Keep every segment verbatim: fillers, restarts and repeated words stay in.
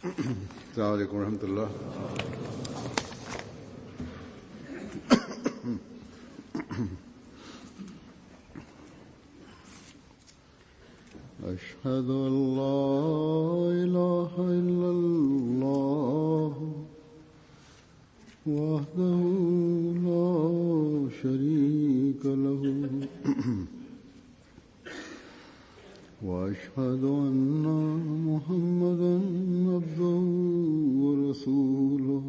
السلام عليكم ورحمة الله. أشهد أن لا إله إلا الله وحده لا شريك له وأشهد أن محمدًا عبده ورسوله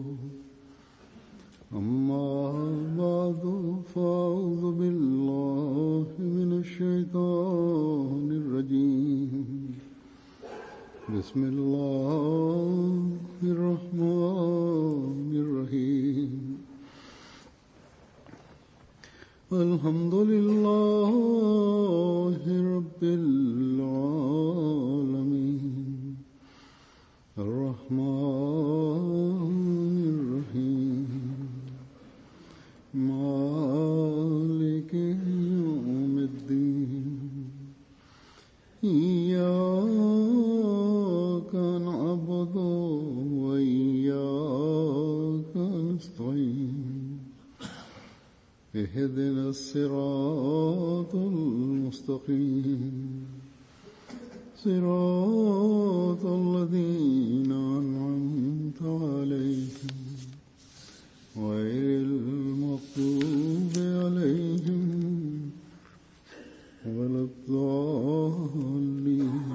أما بعد فأعوذ بالله من الشيطان الرجيم بسم الله الرحمن الرحيم الحمد لله رب العالمين الرحمن الرحيم مالك يوم الدين إياك نعبد وإياك نستعين اهدنا الصراط المستقيم صراط الذين أنعمت عليهم غير المغضوب عليهم ولا الضالين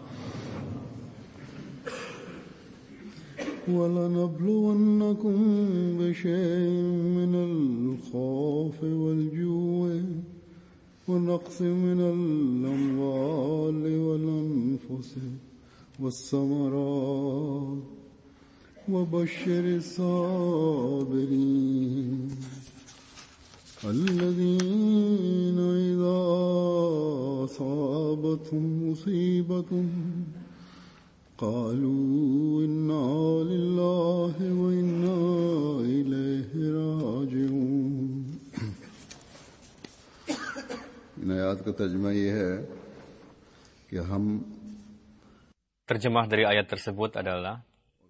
ولنبلونكم بشيء من الخوف والجوع ونقص من الأموال والأنفس والثمرات وبشر الصابرين الذين إذا أصابتهم مصيبة قالوا إنا لله وإنا إليه راجعون. इन आयत का तर्जुमा ये है कि हम Terjemah dari ayat tersebut adalah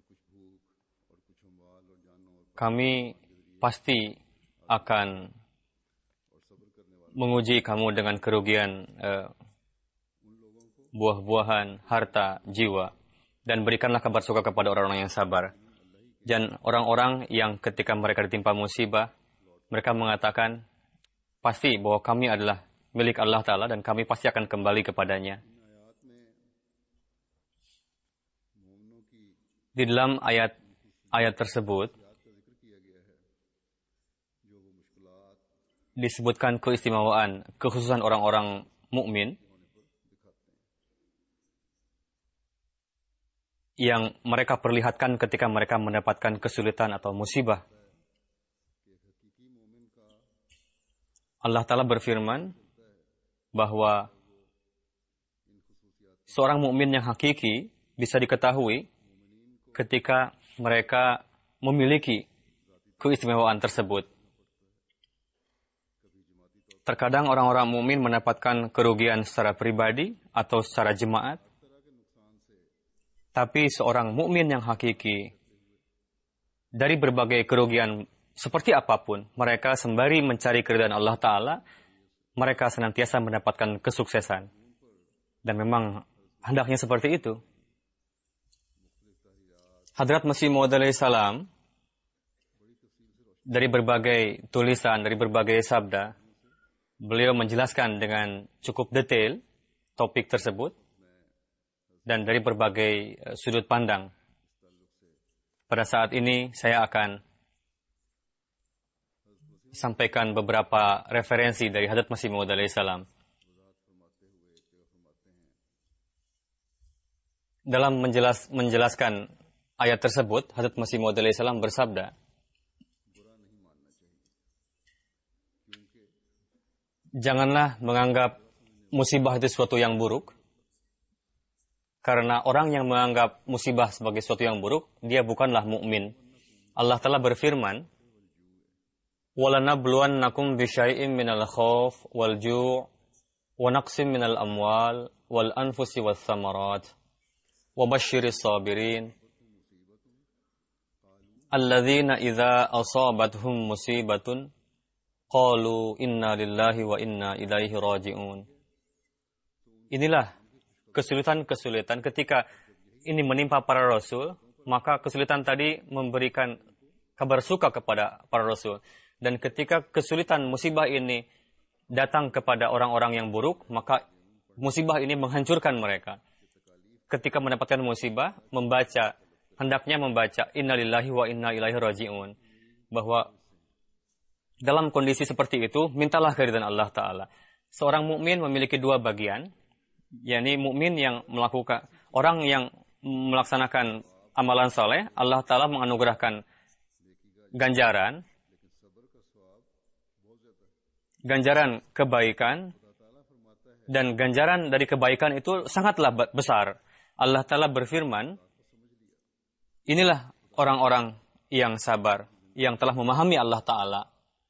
kami pasti akan menguji kamu dengan kerugian eh, buah-buahan, harta, jiwa, dan berikanlah kabar suka kepada orang-orang yang sabar. Dan orang-orang yang ketika mereka ditimpa musibah, mereka mengatakan pasti bahwa kami adalah milik Allah Ta'ala dan kami pasti akan kembali kepadanya. Di dalam ayat ayat tersebut disebutkan keistimewaan, kekhususan orang-orang mukmin yang mereka perlihatkan ketika mereka mendapatkan kesulitan atau musibah. Allah Ta'ala berfirman bahwa seorang mukmin yang hakiki bisa diketahui ketika mereka memiliki keistimewaan tersebut. Terkadang orang-orang mukmin mendapatkan kerugian secara pribadi atau secara jemaat. Tapi seorang mukmin yang hakiki dari berbagai kerugian seperti apapun, mereka sembari mencari keridhaan Allah Ta'ala, mereka senantiasa mendapatkan kesuksesan. Dan memang hendaknya seperti itu. Hadrat Masih Maud alaihi salam dari berbagai tulisan, dari berbagai sabda, beliau menjelaskan dengan cukup detail topik tersebut dan dari berbagai sudut pandang. Pada saat ini saya akan sampaikan beberapa referensi dari Hadrat Masih Maud alaihi salam. Dalam menjelas, menjelaskan ayat tersebut, Hadrat Masih Maud alaihi salam bersabda, janganlah menganggap musibah itu sesuatu yang buruk, karena orang yang menganggap musibah sebagai sesuatu yang buruk, dia bukanlah mukmin. Allah Ta'ala berfirman, وَلَنَبْلُوَنَّكُمْ بِشَيْءٍ مِنَ الْخَوْفِ وَالْجُوعِ وَنَقْصٍ مِنَ الْأَمْوَالِ وَالْأَنْفُسِ وَالثَّمَرَاتِ وَبَشِّرِ الصَّابِرِينَ alladzina idza asabathum musibatun qalu inna lillahi wa inna ilaihi raji'un. Inilah kesulitan-kesulitan ketika ini menimpa para rasul, maka kesulitan tadi memberikan kabar suka kepada para rasul. Dan ketika kesulitan musibah ini datang kepada orang-orang yang buruk, maka musibah ini menghancurkan mereka. Ketika mendapatkan musibah, membaca, hendaknya membaca innalillahi wa inna ilaihi raji'un. Bahwa dalam kondisi seperti itu, mintalah keridhaan Allah Ta'ala. Seorang mukmin memiliki dua bagian, yakni mukmin yang melakukan, orang yang melaksanakan amalan saleh, Allah Ta'ala menganugerahkan ganjaran, ganjaran kebaikan, dan ganjaran dari kebaikan itu sangatlah besar. Allah Ta'ala berfirman, inilah orang-orang yang sabar, yang telah memahami Allah Ta'ala.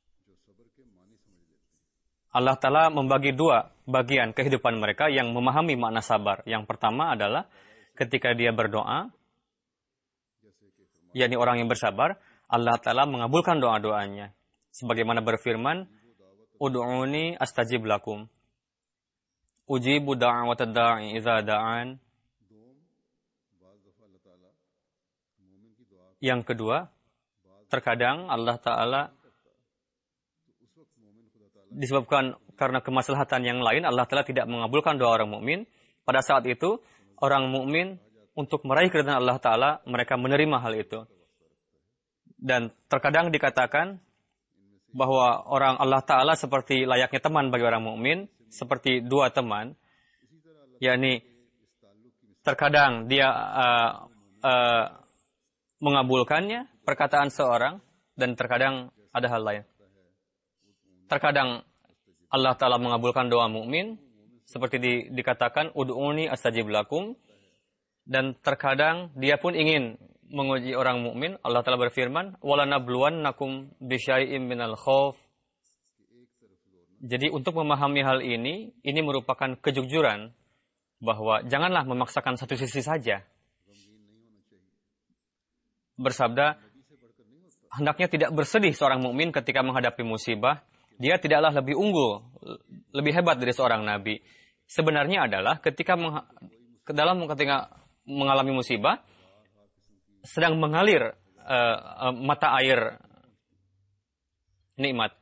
Allah Ta'ala membagi dua bagian kehidupan mereka yang memahami makna sabar. Yang pertama adalah ketika dia berdoa, yakni orang yang bersabar, Allah Ta'ala mengabulkan doa-doanya. Sebagaimana berfirman, Udu'uni astajib lakum. Ujibu da'watad da'i idza da'an. Yang kedua, terkadang Allah Ta'ala disebabkan karena kemaslahatan yang lain, Allah Ta'ala tidak mengabulkan doa orang mukmin. Pada saat itu, orang mukmin untuk meraih keridhaan Allah Ta'ala, mereka menerima hal itu. Dan terkadang dikatakan bahwa orang Allah Ta'ala seperti layaknya teman bagi orang mukmin, seperti dua teman, yakni terkadang dia uh, uh, mengabulkannya, perkataan seorang, dan terkadang ada hal lain. Terkadang Allah Ta'ala mengabulkan doa mukmin, seperti di, dikatakan, Ud'uni astajib lakum, dan terkadang dia pun ingin menguji orang mukmin. Allah Ta'ala berfirman, walanabluwannakum bisyai'im minal khauf. Jadi untuk memahami hal ini, ini merupakan kejujuran bahwa janganlah memaksakan satu sisi saja. Bersabda, hendaknya tidak bersedih seorang mukmin ketika menghadapi musibah. Dia tidaklah lebih unggul, lebih hebat dari seorang nabi. Sebenarnya adalah ketika meng, dalam ketika mengalami musibah, sedang mengalir uh, uh, mata air nikmat.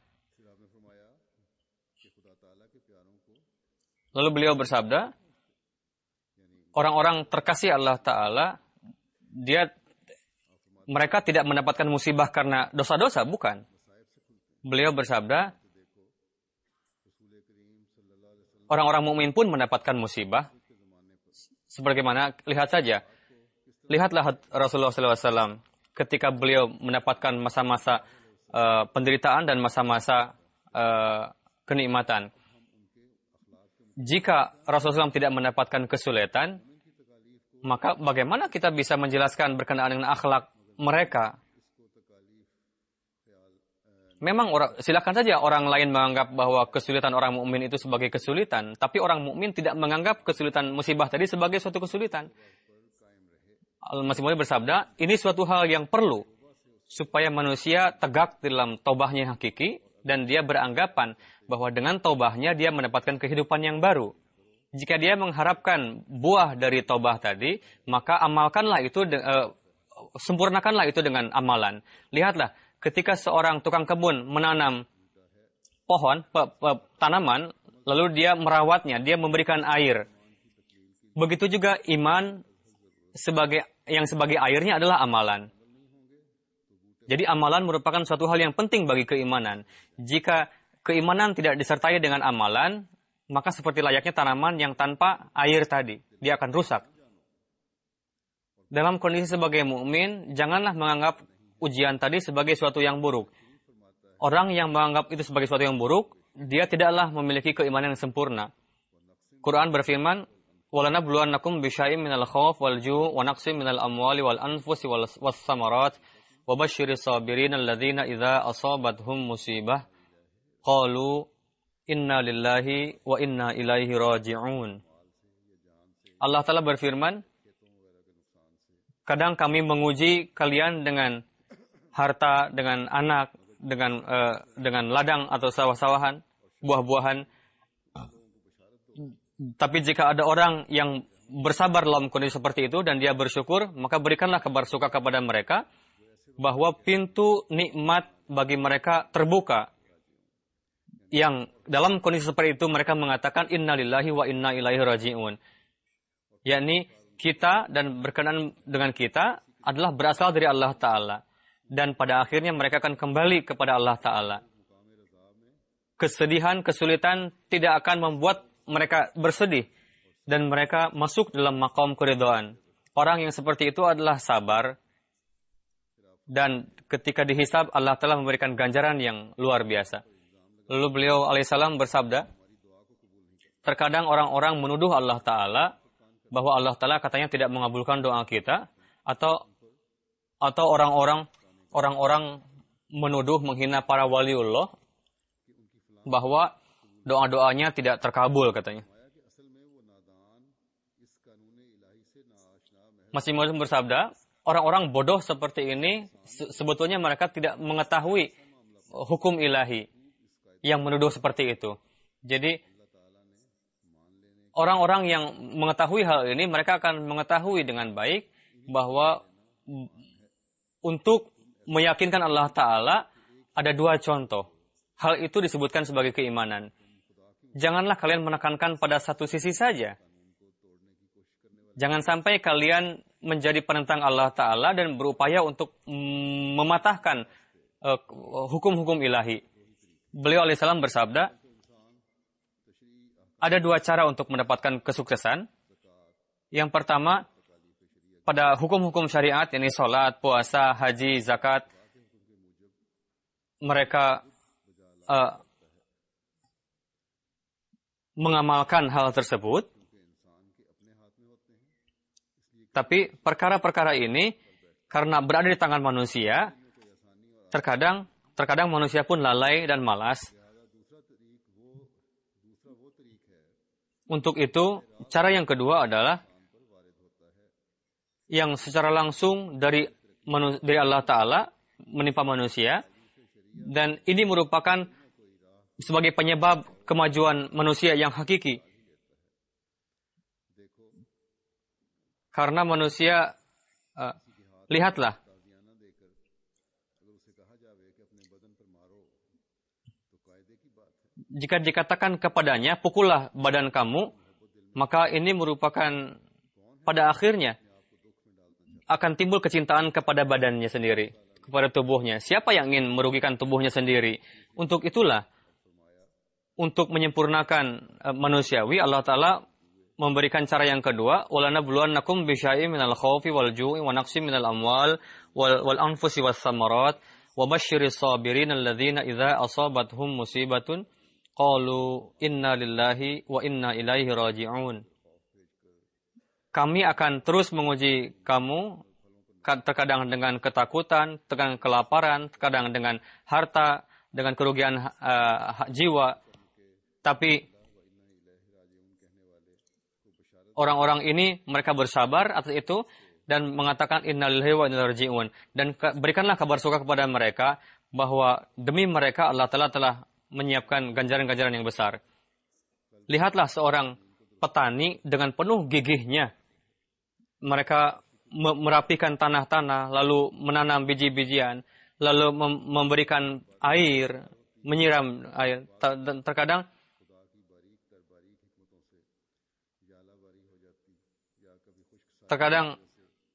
Lalu beliau bersabda, orang-orang terkasih Allah Ta'ala, dia mereka tidak mendapatkan musibah karena dosa-dosa, bukan. Beliau bersabda, orang-orang mukmin pun mendapatkan musibah. Sebagaimana, lihat saja, lihatlah Rasulullah shallallahu alaihi wasallam ketika beliau mendapatkan masa-masa uh, penderitaan dan masa-masa uh, kenikmatan. Jika Rasulullah shallallahu alaihi wasallam tidak mendapatkan kesulitan, maka bagaimana kita bisa menjelaskan berkenaan dengan akhlak mereka? Memang orang, silakan saja orang lain menganggap bahwa kesulitan orang mukmin itu sebagai kesulitan, tapi orang mukmin tidak menganggap kesulitan musibah tadi sebagai suatu kesulitan. Al-Masih Maud bersabda, ini suatu hal yang perlu supaya manusia tegak dalam taubahnya yang hakiki dan dia beranggapan bahwa dengan taubahnya dia mendapatkan kehidupan yang baru. Jika dia mengharapkan buah dari taubah tadi, maka amalkanlah itu, uh, sempurnakanlah itu dengan amalan. Lihatlah, ketika seorang tukang kebun menanam pohon, pe, pe, tanaman, lalu dia merawatnya, dia memberikan air. Begitu juga iman sebagai yang sebagai airnya adalah amalan. Jadi amalan merupakan suatu hal yang penting bagi keimanan. Jika keimanan tidak disertai dengan amalan, maka seperti layaknya tanaman yang tanpa air tadi, dia akan rusak. Dalam kondisi sebagai mukmin, janganlah menganggap ujian tadi sebagai suatu yang buruk. Orang yang menganggap itu sebagai suatu yang buruk, dia tidaklah memiliki keimanan yang sempurna. Quran berfirman, وَلَنَبْلُوَنَّكُمْ بِشَيْءٍ مِنَ الْخَوْفِ وَالْجُوعِ وَنَقْصٍ مِنَ الْأَمْوَالِ وَالْأَنْفُسِ وَالثَّمَرَاتِ وَبَشِّرِ الصَّابِرِينَ الَّذِينَ إِذَا أَصَابَتْهُمْ مُصِيبَةٌ قَالُوا إِنَّا لِلَّهِ وَإِنَّا إِلَيْهِ رَاجِعُونَ. Allah Ta'ala berfirman, kadang kami menguji kalian dengan harta, dengan anak, dengan uh, dengan ladang atau sawah-sawahan, buah-buahan. Tapi jika ada orang yang bersabar dalam kondisi seperti itu dan dia bersyukur, maka berikanlah kabar suka kepada mereka bahwa pintu nikmat bagi mereka terbuka. Yang dalam kondisi seperti itu mereka mengatakan innalillahi wa inna ilaihi raji'un. Yakni kita dan berkenan dengan kita adalah berasal dari Allah Ta'ala. Dan pada akhirnya mereka akan kembali kepada Allah Ta'ala. Kesedihan, kesulitan tidak akan membuat mereka bersedih. Dan mereka masuk dalam maqam keridhaan. Orang yang seperti itu adalah sabar. Dan ketika dihisab, Allah Ta'ala memberikan ganjaran yang luar biasa. Lalu beliau alaihissalam bersabda, terkadang orang-orang menuduh Allah Ta'ala bahwa Allah Ta'ala katanya tidak mengabulkan doa kita, atau atau orang-orang orang-orang menuduh menghina para waliullah bahwa doa-doanya tidak terkabul katanya. Masih Maud bersabda, orang-orang bodoh seperti ini sebetulnya mereka tidak mengetahui hukum ilahi yang menuduh seperti itu. Jadi orang-orang yang mengetahui hal ini, mereka akan mengetahui dengan baik bahwa untuk meyakinkan Allah Ta'ala ada dua contoh. Hal itu disebutkan sebagai keimanan. Janganlah kalian menekankan pada satu sisi saja. Jangan sampai kalian menjadi penentang Allah Ta'ala dan berupaya untuk mematahkan uh, hukum-hukum ilahi. Beliau alaihissalam bersabda, ada dua cara untuk mendapatkan kesuksesan. Yang pertama, pada hukum-hukum syariat, yakni sholat, puasa, haji, zakat, mereka uh, mengamalkan hal tersebut. Tapi perkara-perkara ini, karena berada di tangan manusia, terkadang terkadang manusia pun lalai dan malas. Untuk itu, cara yang kedua adalah yang secara langsung dari, manu, dari Allah Ta'ala menimpa manusia. Dan ini merupakan sebagai penyebab kemajuan manusia yang hakiki. Karena manusia, uh, lihatlah, jika dikatakan kepadanya, pukullah badan kamu, maka ini merupakan pada akhirnya akan timbul kecintaan kepada badannya sendiri, kepada tubuhnya. Siapa yang ingin merugikan tubuhnya sendiri? Untuk itulah, untuk menyempurnakan uh, manusiawi, Allah Ta'ala memberikan cara yang kedua, وَلَنَبْلُوَنَّكُمْ بِشَيْءٍ مِنَ الْخَوْفِ وَالْجُوعِ وَنَقْصٍ مِنَ الْأَمْوَالِ وَالْأَنْفُسِ وَالثَّمَرَاتِ وَبَشِّرِ الصَّابِرِينَ الَّذِينَ إِذَا أَصَابَتْهُمْ مُصِيبَةٌ قَالُوا إِنَّا لِلَّهِ وَإِنَّا إِلَيْهِ رَاجِعُونَ. Kami akan terus menguji kamu, terkadang dengan ketakutan, terkadang kelaparan, terkadang dengan harta, dengan kerugian uh, jiwa. Tapi orang-orang ini mereka bersabar atas itu dan mengatakan innalillahi wa inna ilaihi raji'un. Dan ke, berikanlah kabar suka kepada mereka bahwa demi mereka Allah Ta'ala telah menyiapkan ganjaran-ganjaran yang besar. Lihatlah seorang petani dengan penuh gigihnya. Mereka me- merapikan tanah-tanah, lalu menanam biji-bijian, lalu mem- memberikan air, menyiram air. Ter- terkadang Terkadang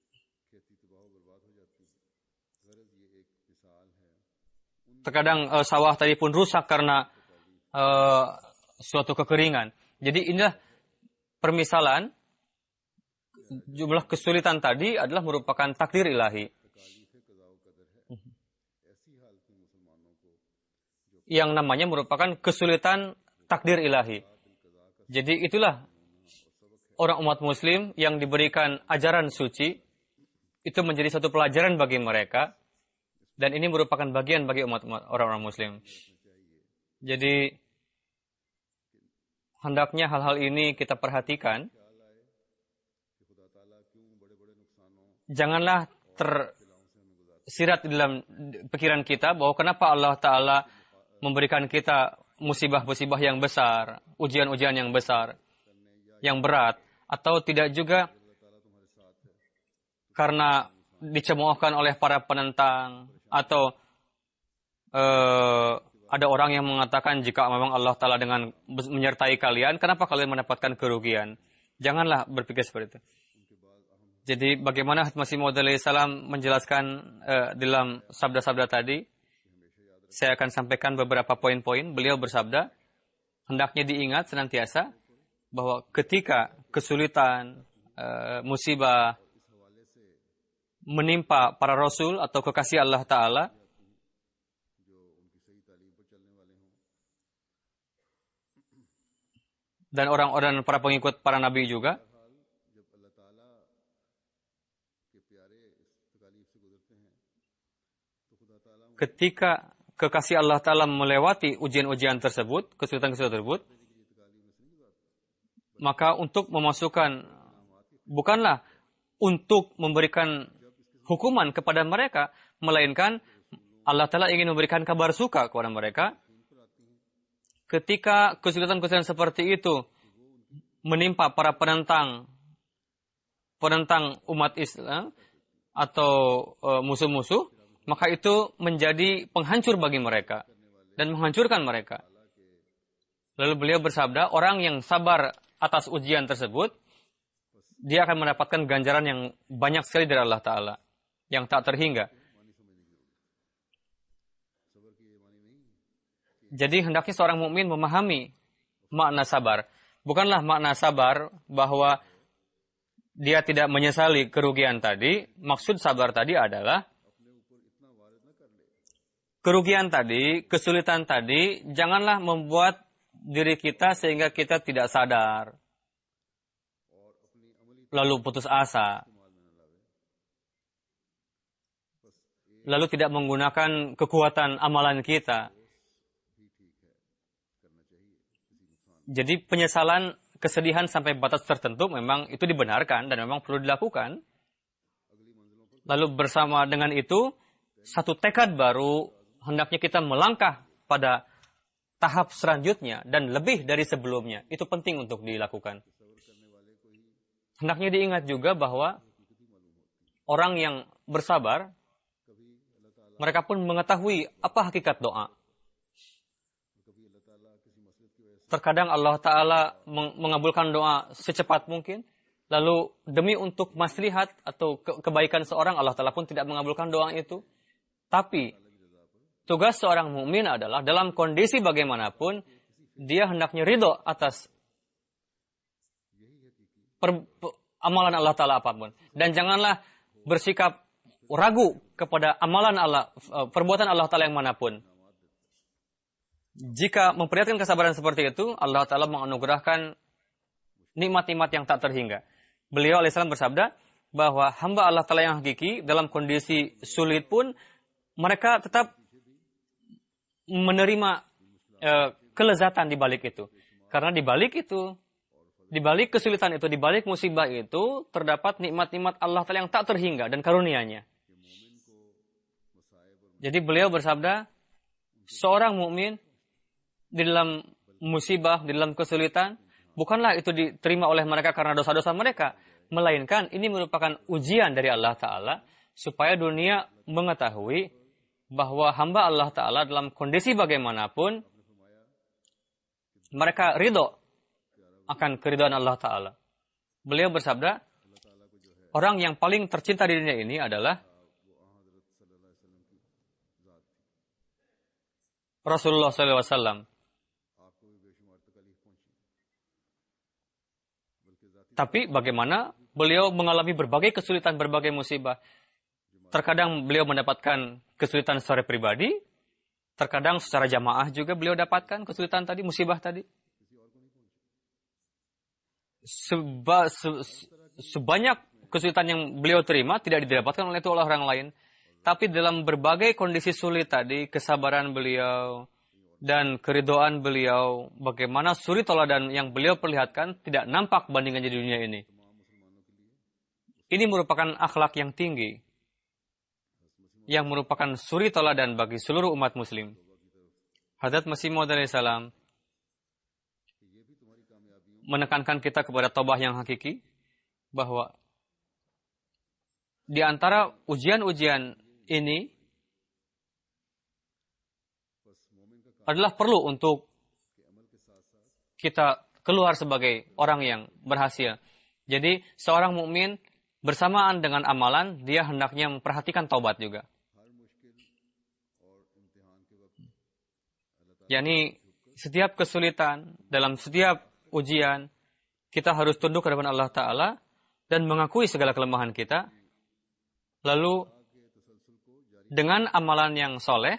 terkadang uh, sawah tadi pun rusak karena uh, suatu kekeringan. Jadi inilah permisalan jumlah kesulitan tadi adalah merupakan takdir ilahi. Yang namanya merupakan kesulitan takdir ilahi. Jadi itulah orang umat muslim yang diberikan ajaran suci, itu menjadi satu pelajaran bagi mereka, dan ini merupakan bagian bagi umat, umat orang-orang muslim. Jadi, hendaknya hal-hal ini kita perhatikan. Janganlah ter, tersirat di dalam pikiran kita bahwa kenapa Allah Ta'ala memberikan kita musibah-musibah yang besar, ujian-ujian yang besar, yang berat, atau tidak juga karena dicemoohkan oleh para penentang, atau uh, ada orang yang mengatakan jika memang Allah Ta'ala dengan menyertai kalian, kenapa kalian mendapatkan kerugian? Janganlah berpikir seperti itu. Jadi bagaimana Masih Maud alaihi salam menjelaskan uh, dalam sabda-sabda tadi, saya akan sampaikan beberapa poin-poin. Beliau bersabda, hendaknya diingat senantiasa bahwa ketika kesulitan, uh, musibah menimpa para rasul atau kekasih Allah Ta'ala, dan orang-orang para pengikut para nabi juga, ketika kekasih Allah Ta'ala melewati ujian-ujian tersebut, kesulitan-kesulitan tersebut, maka untuk memasukkan, bukanlah untuk memberikan hukuman kepada mereka, melainkan Allah Ta'ala ingin memberikan kabar suka kepada mereka. Ketika kesulitan-kesulitan seperti itu menimpa para penentang, penentang umat Islam atau uh, musuh-musuh, maka itu menjadi penghancur bagi mereka dan menghancurkan mereka. Lalu beliau bersabda, orang yang sabar atas ujian tersebut, dia akan mendapatkan ganjaran yang banyak sekali dari Allah Ta'ala, yang tak terhingga. Jadi hendaknya seorang mukmin memahami makna sabar. Bukanlah makna sabar bahwa dia tidak menyesali kerugian tadi. Maksud sabar tadi adalah kerugian tadi, kesulitan tadi, janganlah membuat diri kita sehingga kita tidak sadar, lalu putus asa, lalu tidak menggunakan kekuatan amalan kita. Jadi penyesalan, kesedihan sampai batas tertentu memang itu dibenarkan dan memang perlu dilakukan. Lalu bersama dengan itu, satu tekad baru, hendaknya kita melangkah pada tahap selanjutnya dan lebih dari sebelumnya. Itu penting untuk dilakukan. Hendaknya diingat juga bahwa orang yang bersabar, mereka pun mengetahui apa hakikat doa. Terkadang Allah Ta'ala mengabulkan doa secepat mungkin, lalu demi untuk maslahat atau ke- kebaikan seorang, Allah Ta'ala pun tidak mengabulkan doa itu. Tapi tugas seorang mukmin adalah dalam kondisi bagaimanapun, dia hendaknya ridho atas per, per, amalan Allah Ta'ala apapun. Dan janganlah bersikap ragu kepada amalan Allah, perbuatan Allah Ta'ala yang manapun. Jika memperlihatkan kesabaran seperti itu, Allah Ta'ala menganugerahkan nikmat-nikmat yang tak terhingga. Beliau alaihissalam bersabda bahwa hamba Allah Ta'ala yang hakiki dalam kondisi sulit pun mereka tetap menerima e, kelezatan di balik itu. Karena di balik itu, di balik kesulitan itu, di balik musibah itu, terdapat nikmat-nikmat Allah Ta'ala yang tak terhingga dan karunia-Nya. Jadi beliau bersabda, seorang mukmin di dalam musibah, di dalam kesulitan, bukanlah itu diterima oleh mereka karena dosa-dosa mereka, melainkan ini merupakan ujian dari Allah Ta'ala, supaya dunia mengetahui bahwa hamba Allah Ta'ala dalam kondisi bagaimanapun, mereka ridho akan keridhaan Allah Ta'ala. Beliau bersabda, orang yang paling tercinta di dunia ini adalah Rasulullah shallallahu alaihi wasallam. Tapi bagaimana beliau mengalami berbagai kesulitan, berbagai musibah. Terkadang beliau mendapatkan kesulitan secara pribadi, terkadang secara jamaah juga beliau dapatkan kesulitan tadi, musibah tadi. Seba, se, sebanyak kesulitan yang beliau terima tidak didapatkan oleh itu oleh orang lain. Tapi dalam berbagai kondisi sulit tadi, kesabaran beliau dan keridhaan beliau, bagaimana suri toladan yang beliau perlihatkan tidak nampak bandingannya di dunia ini. Ini merupakan akhlak yang tinggi, yang merupakan suri teladan bagi seluruh umat muslim. Hadrat Masih Maud alaihi salam menekankan kita kepada taubah yang hakiki, bahwa di antara ujian-ujian ini adalah perlu untuk kita keluar sebagai orang yang berhasil. Jadi seorang mukmin bersamaan dengan amalan, dia hendaknya memperhatikan taubat juga. yakni setiap kesulitan, dalam setiap ujian, kita harus tunduk ke hadapan Allah Ta'ala dan mengakui segala kelemahan kita. Lalu, dengan amalan yang soleh,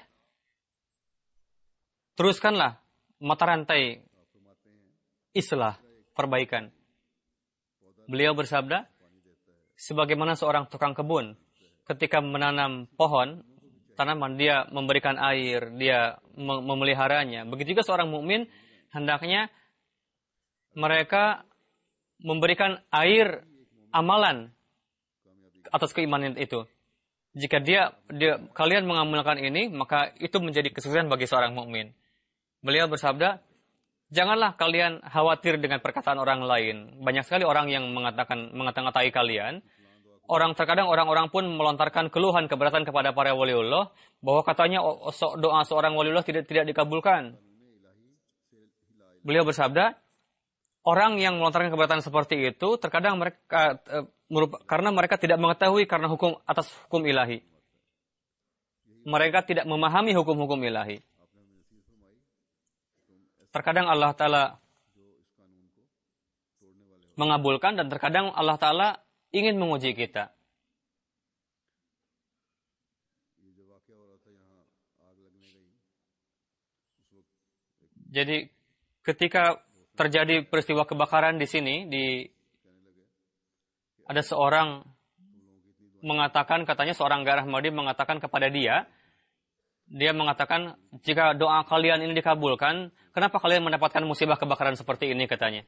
teruskanlah mata rantai islah, perbaikan. Beliau bersabda, sebagaimana seorang tukang kebun, ketika menanam pohon, tanaman, dia memberikan air, dia memeliharanya. Begitu juga seorang mukmin hendaknya mereka memberikan air amalan atas keimanan itu. Jika dia, dia kalian mengamalkan ini, maka itu menjadi kesuksesan bagi seorang mukmin. Beliau bersabda, janganlah kalian khawatir dengan perkataan orang lain. Banyak sekali orang yang mengatakan mengata-ngatai kalian. Orang terkadang orang-orang pun melontarkan keluhan keberatan kepada para waliullah bahwa katanya doa seorang waliullah tidak tidak dikabulkan. Beliau bersabda, orang yang melontarkan keberatan seperti itu terkadang mereka e, merupa, karena mereka tidak mengetahui karena hukum atas hukum ilahi. Mereka tidak memahami hukum-hukum ilahi. Terkadang Allah Ta'ala mengabulkan dan terkadang Allah Ta'ala ingin menguji kita. Jadi ketika terjadi peristiwa kebakaran di sini, di ada seorang mengatakan, katanya seorang Ghair Ahmadi mengatakan kepada dia, dia mengatakan, jika doa kalian ini dikabulkan, kenapa kalian mendapatkan musibah kebakaran seperti ini, katanya.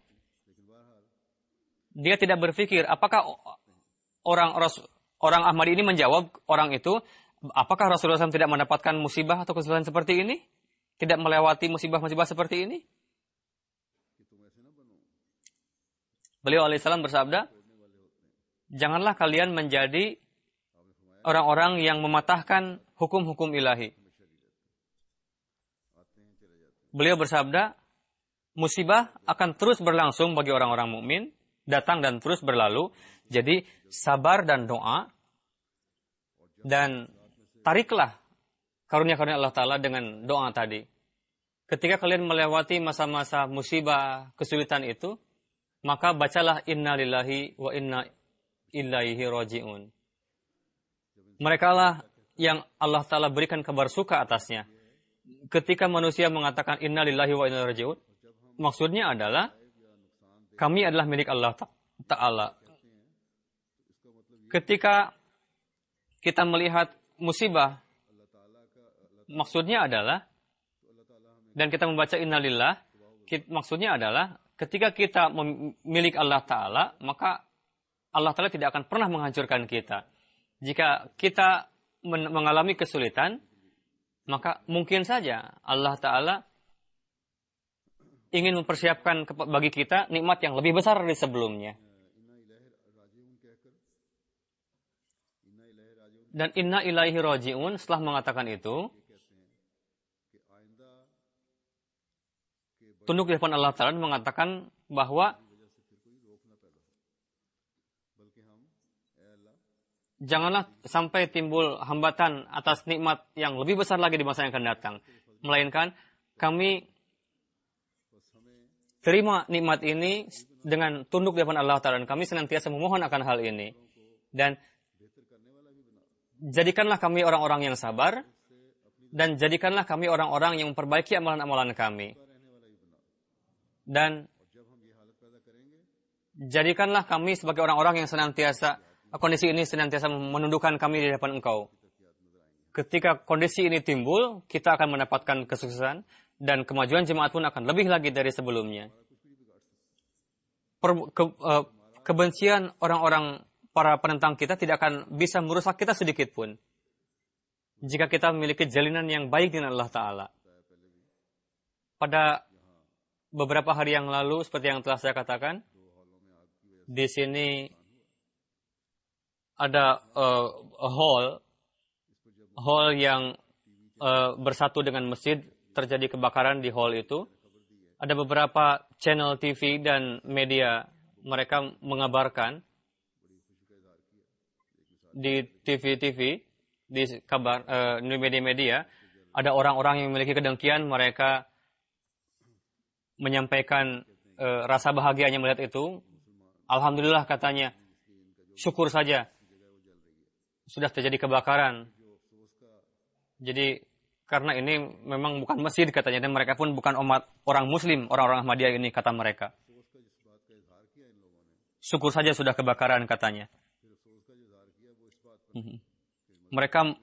Dia tidak berpikir, apakah orang orang Ahmadi ini menjawab orang itu, apakah Rasulullah shallallahu alaihi wasallam tidak mendapatkan musibah atau kesulitan seperti ini? Tidak melewati musibah-musibah seperti ini? Beliau alaihissalam bersabda, janganlah kalian menjadi orang-orang yang mematahkan hukum-hukum ilahi. Beliau bersabda, musibah akan terus berlangsung bagi orang-orang mukmin, datang dan terus berlalu. Jadi sabar dan doa, dan tariklah karunia-karunia Allah Ta'ala dengan doa tadi. Ketika kalian melewati masa-masa musibah, kesulitan itu, maka bacalah inna lillahi wa inna ilaihi raji'un. Mereka lah yang Allah Ta'ala berikan kabar suka atasnya. Ketika manusia mengatakan inna lillahi wa inna ilaihi raji'un, maksudnya adalah kami adalah milik Allah Ta'ala. Ketika kita melihat musibah, maksudnya adalah, dan kita membaca innalillah, maksudnya adalah, ketika kita milik Allah Ta'ala, maka Allah Ta'ala tidak akan pernah menghancurkan kita. Jika kita mengalami kesulitan, maka mungkin saja Allah Ta'ala ingin mempersiapkan bagi kita nikmat yang lebih besar dari sebelumnya. Dan inna ilaihi raji'un, setelah mengatakan itu, tunduk di depan Allah Ta'ala mengatakan bahwa janganlah sampai timbul hambatan atas nikmat yang lebih besar lagi di masa yang akan datang. Melainkan kami terima nikmat ini dengan tunduk di depan Allah Ta'ala, dan kami senantiasa memohon akan hal ini. Dan jadikanlah kami orang-orang yang sabar, dan jadikanlah kami orang-orang yang memperbaiki amalan-amalan kami. Dan jadikanlah kami sebagai orang-orang yang senantiasa, kondisi ini senantiasa menundukkan kami di hadapan Engkau. Ketika kondisi ini timbul, kita akan mendapatkan kesuksesan, dan kemajuan jemaat pun akan lebih lagi dari sebelumnya. Per, ke, uh, kebencian orang-orang para penentang kita tidak akan bisa merusak kita sedikit pun. jika kita memiliki jalinan yang baik dengan Allah Ta'ala. Pada beberapa hari yang lalu, seperti yang telah saya katakan, di sini ada uh, hall, hall yang uh, bersatu dengan masjid, terjadi kebakaran di hall itu. Ada beberapa channel T V dan media, mereka mengabarkan di T V-T V, di kabar uh, media-media, ada orang-orang yang memiliki kedengkian, mereka menyampaikan uh, rasa bahagianya melihat itu. Alhamdulillah katanya, syukur saja sudah terjadi kebakaran. Jadi karena ini memang bukan masjid katanya, dan mereka pun bukan umat orang Muslim, orang-orang Ahmadiyah ini, kata mereka. Syukur saja sudah kebakaran katanya. Mereka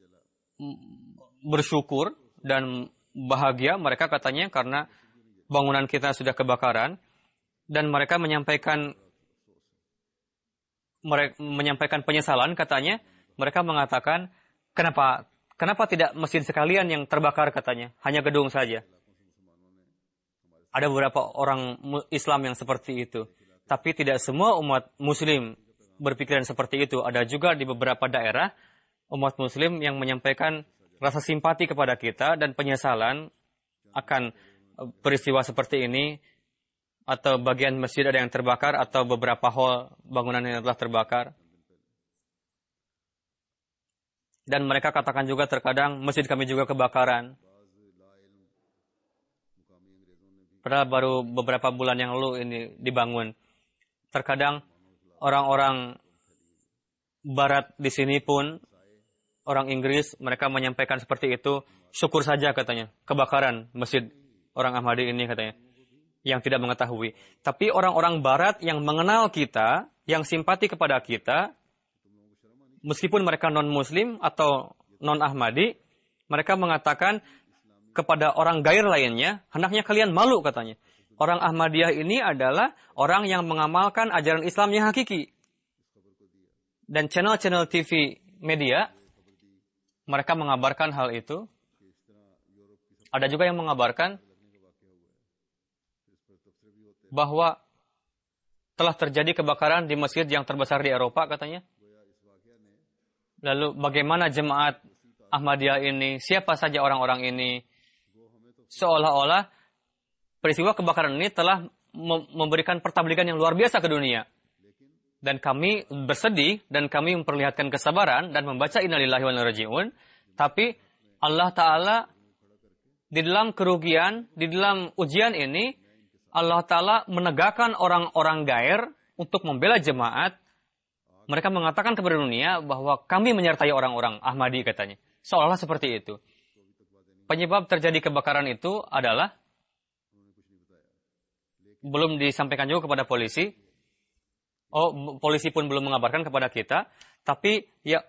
bersyukur dan bahagia mereka katanya karena bangunan kita sudah kebakaran, dan mereka menyampaikan mereka menyampaikan penyesalan katanya. Mereka mengatakan, kenapa kenapa tidak masjid sekalian yang terbakar katanya, hanya gedung saja. Ada beberapa orang Islam yang seperti itu, tapi tidak semua umat Muslim berpikiran seperti itu. Ada juga di beberapa daerah umat Muslim yang menyampaikan rasa simpati kepada kita dan penyesalan akan peristiwa seperti ini, atau bagian masjid ada yang terbakar, atau beberapa hall bangunan yang telah terbakar. Dan mereka katakan juga terkadang masjid kami juga kebakaran. Padahal baru beberapa bulan yang lalu ini dibangun. Terkadang orang-orang Barat di sini pun, orang Inggris, mereka menyampaikan seperti itu. Syukur saja katanya, kebakaran masjid orang Ahmadi ini katanya, yang tidak mengetahui. Tapi orang-orang Barat yang mengenal kita, yang simpati kepada kita, meskipun mereka non-Muslim atau non-Ahmadi, mereka mengatakan kepada orang gair lainnya, hendaknya kalian malu katanya. Orang Ahmadiyah ini adalah orang yang mengamalkan ajaran Islam yang hakiki. Dan channel-channel T V media, mereka mengabarkan hal itu. Ada juga yang mengabarkan bahwa telah terjadi kebakaran di masjid yang terbesar di Eropa katanya. Lalu bagaimana jemaat Ahmadiyah ini, siapa saja orang-orang ini, seolah-olah peristiwa kebakaran ini telah memberikan pertabligan yang luar biasa ke dunia. Dan kami bersedih, dan kami memperlihatkan kesabaran, dan membaca innalillahi wa inna ilaihi raji'un. Tapi Allah Ta'ala di dalam kerugian, di dalam ujian ini, Allah Ta'ala menegakkan orang-orang gair untuk membela jemaat. Mereka mengatakan kepada dunia bahwa kami menyertai orang-orang Ahmadi katanya. Seolah-olah seperti itu. Penyebab terjadi kebakaran itu adalah, belum disampaikan juga kepada polisi. Oh, polisi pun belum mengabarkan kepada kita. Tapi ya,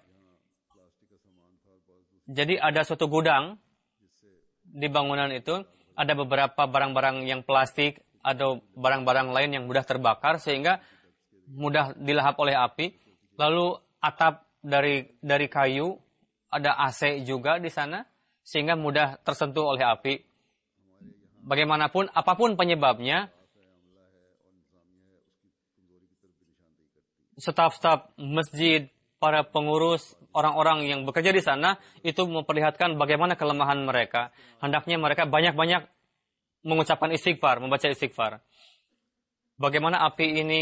jadi ada suatu gudang di bangunan itu. Ada beberapa barang-barang yang plastik atau barang-barang lain yang mudah terbakar sehingga mudah dilahap oleh api. Lalu atap dari dari kayu, ada A C juga di sana sehingga mudah tersentuh oleh api. Bagaimanapun, apapun penyebabnya, staf-staf masjid, para pengurus, orang-orang yang bekerja di sana itu memperlihatkan bagaimana kelemahan mereka. Hendaknya mereka banyak-banyak mengucapkan istighfar, membaca istighfar. Bagaimana api ini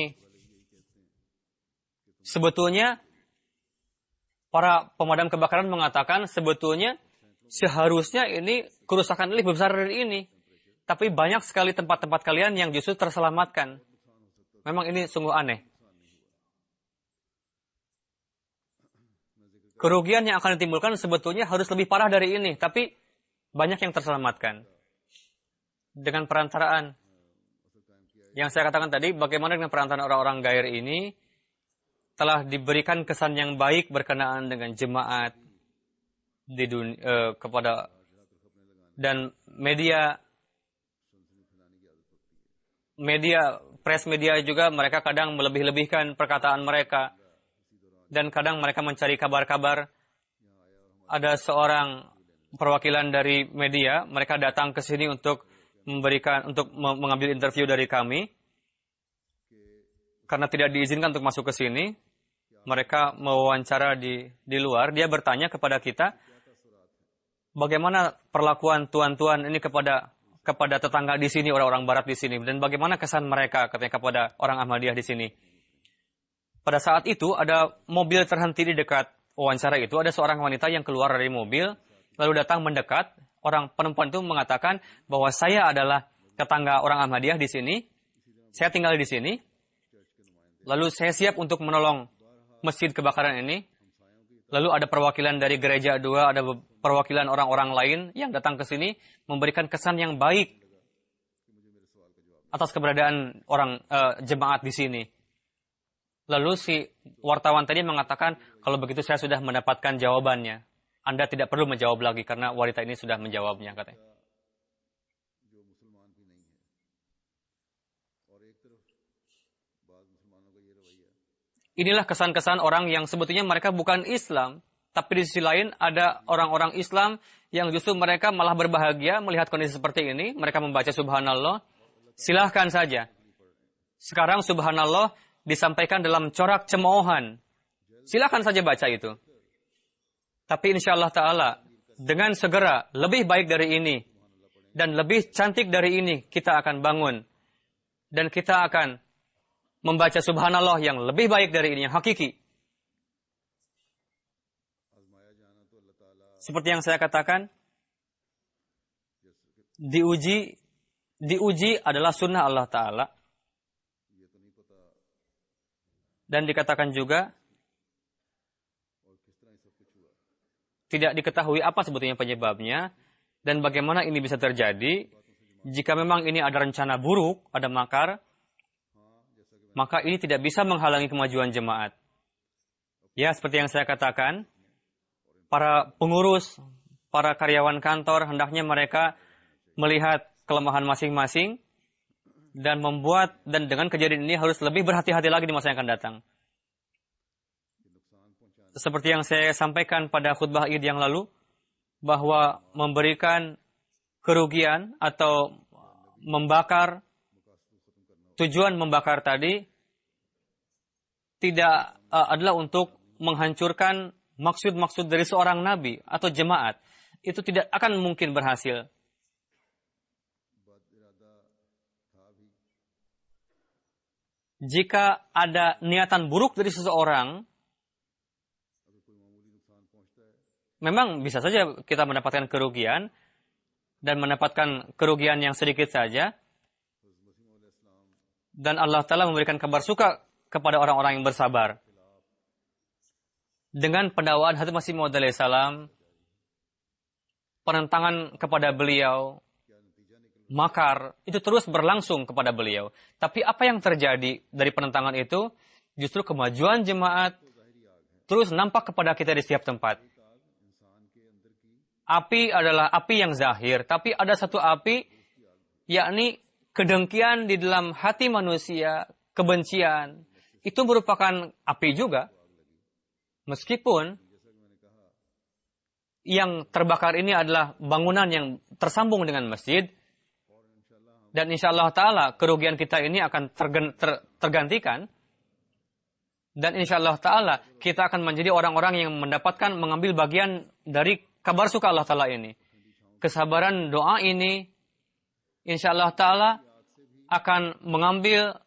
sebetulnya, para pemadam kebakaran mengatakan sebetulnya seharusnya ini kerusakan lebih besar dari ini. Tapi banyak sekali tempat-tempat kalian yang justru terselamatkan. Memang ini sungguh aneh. Kerugian yang akan ditimbulkan sebetulnya harus lebih parah dari ini. Tapi banyak yang terselamatkan. Dengan perantaraan yang saya katakan tadi, bagaimana dengan perantaraan orang-orang gair ini, telah diberikan kesan yang baik berkenaan dengan jemaat di dunia, eh, kepada, dan media media press media juga mereka kadang melebih-lebihkan perkataan mereka, dan kadang mereka mencari kabar-kabar ada seorang perwakilan dari media, mereka datang ke sini untuk memberikan untuk mengambil interview dari kami. Karena tidak diizinkan untuk masuk ke sini, mereka mewawancara di di luar. Dia bertanya kepada kita, bagaimana perlakuan tuan-tuan ini kepada kepada tetangga di sini, orang-orang Barat di sini, dan bagaimana kesan mereka katanya kepada orang Ahmadiyah di sini. Pada saat itu ada mobil terhenti di dekat wawancara itu, ada seorang wanita yang keluar dari mobil, lalu datang mendekat. Orang perempuan itu mengatakan bahwa saya adalah tetangga orang Ahmadiyah di sini, saya tinggal di sini, lalu saya siap untuk menolong masjid kebakaran ini. Lalu ada perwakilan dari gereja dua, ada perwakilan orang-orang lain yang datang ke sini memberikan kesan yang baik atas keberadaan orang uh, jemaat di sini. Lalu si wartawan tadi mengatakan, kalau begitu saya sudah mendapatkan jawabannya. Anda tidak perlu menjawab lagi karena wanita ini sudah menjawabnya, katanya. Inilah kesan-kesan orang yang sebetulnya mereka bukan Islam, tapi di sisi lain ada orang-orang Islam yang justru mereka malah berbahagia melihat kondisi seperti ini. Mereka membaca subhanallah. Silahkan saja. Sekarang subhanallah disampaikan dalam corak cemoohan. Silahkan saja baca itu. Tapi insya Allah Ta'ala, dengan segera lebih baik dari ini, dan lebih cantik dari ini, kita akan bangun. Dan kita akan membaca subhanallah yang lebih baik dari ini, yang hakiki. Seperti yang saya katakan, diuji, diuji adalah sunnah Allah Ta'ala. Dan dikatakan juga, tidak diketahui apa sebetulnya penyebabnya, dan bagaimana ini bisa terjadi. Jika memang ini ada rencana buruk, ada makar, maka ini tidak bisa menghalangi kemajuan jemaat. Ya, seperti yang saya katakan, para pengurus, para karyawan kantor, hendaknya mereka melihat kelemahan masing-masing, dan membuat, dan dengan kejadian ini harus lebih berhati-hati lagi di masa yang akan datang. Seperti yang saya sampaikan pada khutbah Id yang lalu, bahwa memberikan kerugian atau membakar, tujuan membakar tadi tidak uh, adalah untuk menghancurkan maksud-maksud dari seorang nabi atau jemaat. Itu tidak akan mungkin berhasil. Jika ada niatan buruk dari seseorang, memang bisa saja kita mendapatkan kerugian dan mendapatkan kerugian yang sedikit saja. Dan Allah Ta'ala memberikan kabar suka kepada orang-orang yang bersabar. Dengan pendakwaan Hadrat Masih Maud alaihi salam, penentangan kepada beliau, makar, itu terus berlangsung kepada beliau. Tapi apa yang terjadi dari penentangan itu, justru kemajuan jemaat terus nampak kepada kita di setiap tempat. Api adalah api yang zahir, tapi ada satu api, yakni kedengkian di dalam hati manusia, kebencian. Itu merupakan api juga. Meskipun yang terbakar ini adalah bangunan yang tersambung dengan masjid, dan insya Allah Ta'ala kerugian kita ini akan tergen, ter, tergantikan, dan insya Allah Ta'ala kita akan menjadi orang-orang yang mendapatkan, mengambil bagian dari kabar suka Allah Ta'ala ini. Kesabaran doa ini, insya Allah Ta'ala akan mengambil,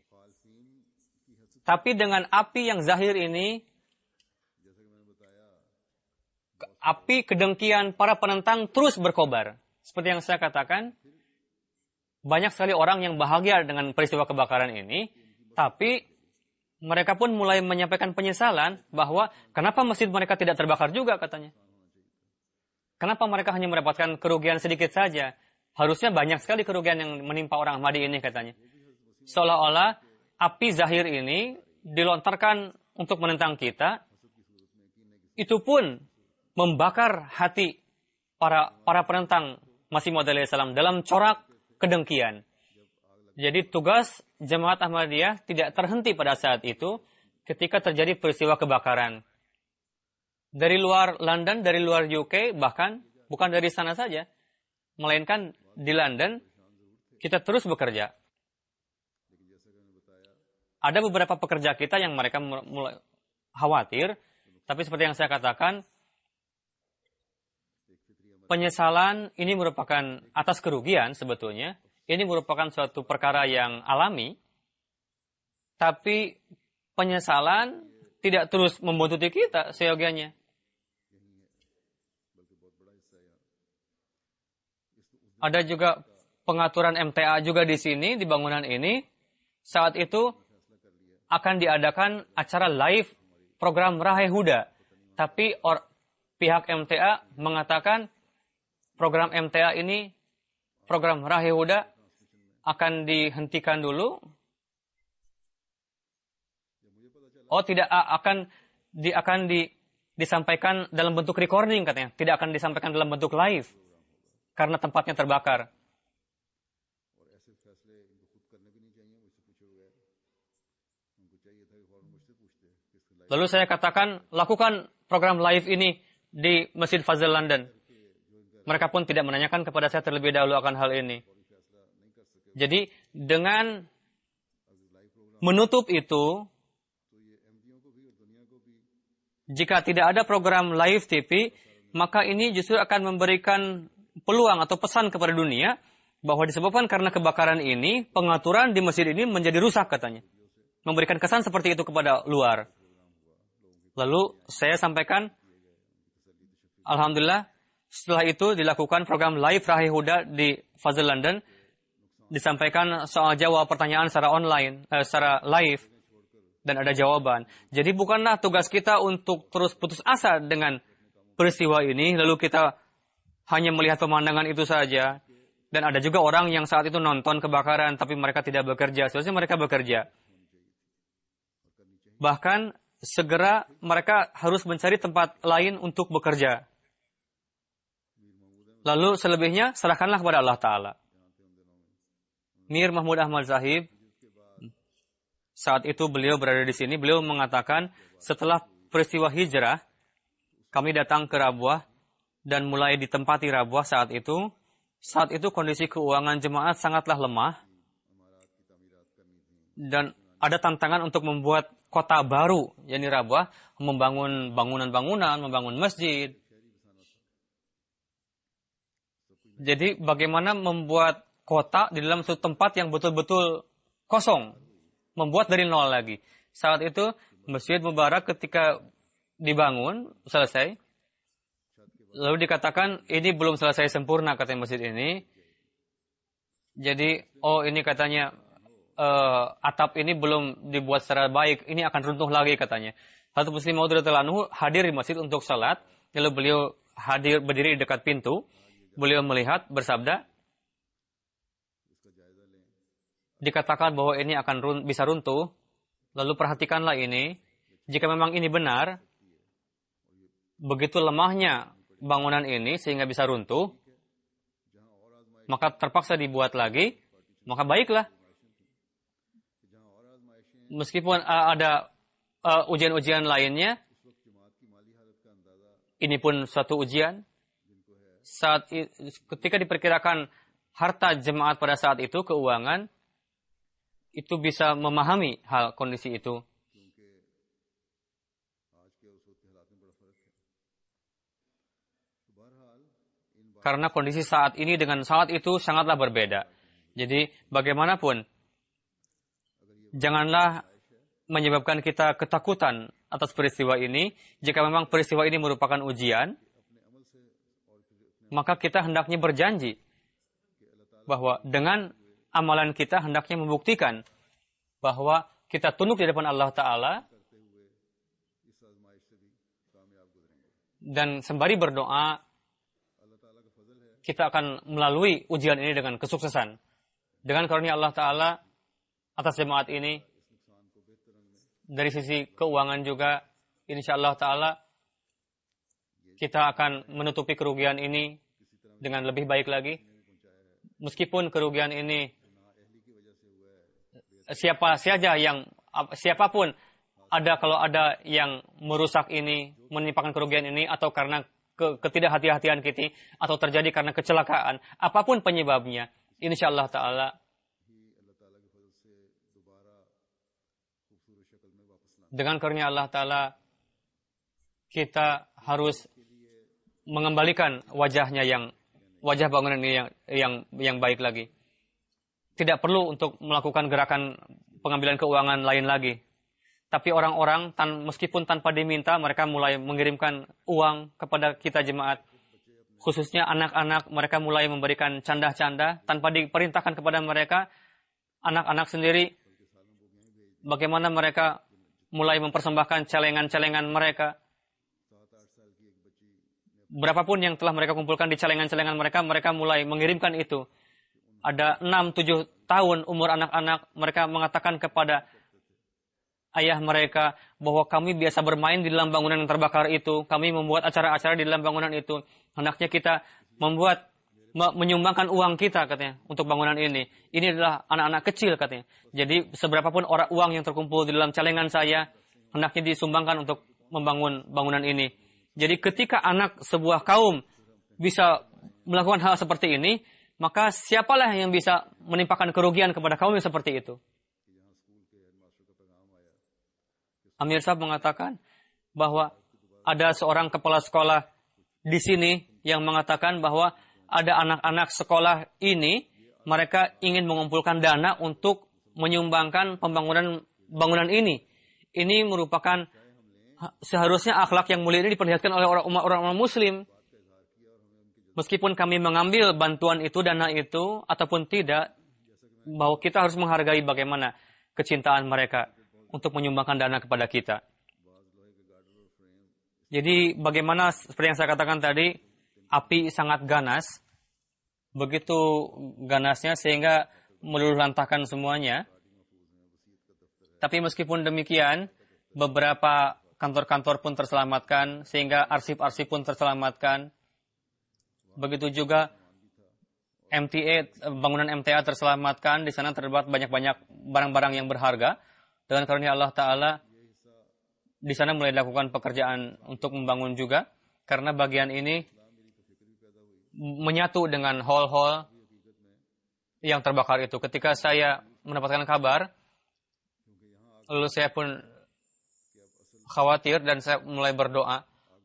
tapi dengan api yang zahir ini, api kedengkian para penentang terus berkobar. Seperti yang saya katakan, banyak sekali orang yang bahagia dengan peristiwa kebakaran ini, tapi mereka pun mulai menyampaikan penyesalan bahwa kenapa masjid mereka tidak terbakar juga, katanya. Kenapa mereka hanya mendapatkan kerugian sedikit saja? Harusnya banyak sekali kerugian yang menimpa orang Ahmadi ini, katanya. Seolah-olah api zahir ini dilontarkan untuk menentang kita. Itu pun membakar hati para para penentang Masih Maud alaihi salam dalam corak kedengkian. Jadi tugas jemaat Ahmadiyah tidak terhenti pada saat itu ketika terjadi peristiwa kebakaran. dari luar London, dari luar U K, bahkan bukan dari sana saja, melainkan di London, kita terus bekerja. Ada beberapa pekerja kita yang mereka mulai khawatir, tapi seperti yang saya katakan, penyesalan ini merupakan atas kerugian sebetulnya. Ini merupakan suatu perkara yang alami, tapi penyesalan tidak terus membuntuti kita seyogianya. Ada juga pengaturan M T A juga di sini, di bangunan ini. Saat itu akan diadakan acara live program Rahe Huda. Tapi or, pihak M T A mengatakan program M T A ini, program Rahe Huda akan dihentikan dulu. Oh tidak, akan di, akan di, disampaikan dalam bentuk recording katanya. Tidak akan disampaikan dalam bentuk live. Karena tempatnya terbakar. Lalu saya katakan, lakukan program live ini di Masjid Fazl London. Mereka pun tidak menanyakan kepada saya terlebih dahulu akan hal ini. Jadi, dengan menutup itu, jika tidak ada program live T V, maka ini justru akan memberikan peluang atau pesan kepada dunia bahwa disebabkan karena kebakaran ini, pengaturan di masjid ini menjadi rusak katanya. Memberikan kesan seperti itu kepada luar. Lalu saya sampaikan, alhamdulillah, setelah itu dilakukan program live Rahe Huda di Fazl London, disampaikan soal jawab pertanyaan secara online, eh, secara live, dan ada jawaban. Jadi bukanlah tugas kita untuk terus putus asa dengan peristiwa ini, lalu kita hanya melihat pemandangan itu saja. Dan ada juga orang yang saat itu nonton kebakaran, tapi mereka tidak bekerja. Seharusnya mereka bekerja. Bahkan segera mereka harus mencari tempat lain untuk bekerja. Lalu selebihnya serahkanlah kepada Allah Ta'ala. Mir Mahmud Ahmad Zahid, saat itu beliau berada di sini, beliau mengatakan, setelah peristiwa hijrah, kami datang ke Rabwah, dan mulai ditempati Rabwah saat itu. Saat itu kondisi keuangan jemaat sangatlah lemah. Dan ada tantangan untuk membuat kota baru, yakni Rabwah, membangun bangunan-bangunan, membangun masjid. Jadi bagaimana membuat kota di dalam suatu tempat yang betul-betul kosong. Membuat dari nol lagi. Saat itu Masjid Mubarak ketika dibangun, selesai. Lalu dikatakan, ini belum selesai sempurna katanya masjid ini. Jadi, oh ini katanya, uh, atap ini belum dibuat secara baik. Ini akan runtuh lagi katanya. Hazrat Muslim Maud radhiyallahu anhu hadir di masjid untuk salat. Lalu beliau hadir berdiri di dekat pintu. Beliau melihat, bersabda, dikatakan bahwa ini akan run, bisa runtuh. Lalu perhatikanlah ini. Jika memang ini benar, begitu lemahnya bangunan ini sehingga bisa runtuh, maka terpaksa dibuat lagi, maka baiklah. Meskipun uh, ada uh, ujian-ujian lainnya, ini pun suatu ujian. Saat ketika diperkirakan harta jemaat pada saat itu, keuangan, itu bisa memahami hal kondisi itu. Karena kondisi saat ini dengan saat itu sangatlah berbeda. Jadi bagaimanapun, janganlah menyebabkan kita ketakutan atas peristiwa ini. Jika memang peristiwa ini merupakan ujian, maka kita hendaknya berjanji bahwa dengan amalan kita hendaknya membuktikan bahwa kita tunduk di depan Allah Ta'ala dan sembari berdoa, kita akan melalui ujian ini dengan kesuksesan. Dengan karunia Allah Ta'ala atas jemaat ini, dari sisi keuangan juga, insya Allah Ta'ala, kita akan menutupi kerugian ini dengan lebih baik lagi. Meskipun kerugian ini, siapa saja yang, siapapun ada kalau ada yang merusak ini, menimpakan kerugian ini, atau karena ke, ketidakhati-hatian kita, atau terjadi karena kecelakaan, apapun penyebabnya, insyaallah ta'ala dengan karunia Allah ta'ala kita harus mengembalikan wajahnya yang wajah bangunan ini yang yang yang baik lagi. Tidak perlu untuk melakukan gerakan pengambilan keuangan lain lagi. Tapi orang-orang tan, meskipun tanpa diminta mereka mulai mengirimkan uang kepada kita jemaat. Khususnya anak-anak, mereka mulai memberikan canda-canda tanpa diperintahkan kepada mereka. Anak-anak sendiri bagaimana mereka mulai mempersembahkan celengan-celengan mereka. Berapapun yang telah mereka kumpulkan di celengan-celengan mereka, mereka mulai mengirimkan itu. Ada enam tujuh tahun umur anak-anak, mereka mengatakan kepada ayah mereka bahwa kami biasa bermain di dalam bangunan yang terbakar itu, kami membuat acara-acara di dalam bangunan itu. Hendaknya kita membuat, menyumbangkan uang kita katanya untuk bangunan ini. Ini adalah anak-anak kecil katanya. Jadi seberapapun orang uang yang terkumpul di dalam celengan saya, hendaknya disumbangkan untuk membangun bangunan ini. Jadi ketika anak sebuah kaum bisa melakukan hal seperti ini, maka siapalah yang bisa menimpakan kerugian kepada kaum yang seperti itu. Amir Sahab mengatakan bahwa ada seorang kepala sekolah di sini yang mengatakan bahwa ada anak-anak sekolah ini, mereka ingin mengumpulkan dana untuk menyumbangkan pembangunan bangunan ini. Ini merupakan seharusnya akhlak yang mulia ini diperlihatkan oleh orang-orang Muslim. Meskipun kami mengambil bantuan itu, dana itu, ataupun tidak, bahwa kita harus menghargai bagaimana kecintaan mereka untuk menyumbangkan dana kepada kita. Jadi bagaimana seperti yang saya katakan tadi, api sangat ganas. Begitu ganasnya sehingga meluluhlantahkan semuanya. Tapi meskipun demikian, beberapa kantor-kantor pun terselamatkan, sehingga arsip-arsip pun terselamatkan. Begitu juga M T A, bangunan M T A terselamatkan. Di sana terdapat banyak-banyak barang-barang yang berharga. Dengan karunia Allah Ta'ala, di sana mulai dilakukan pekerjaan untuk membangun juga. Karena bagian ini menyatu dengan hall-hall yang terbakar itu. Ketika saya mendapatkan kabar, lalu saya pun khawatir dan saya mulai berdoa.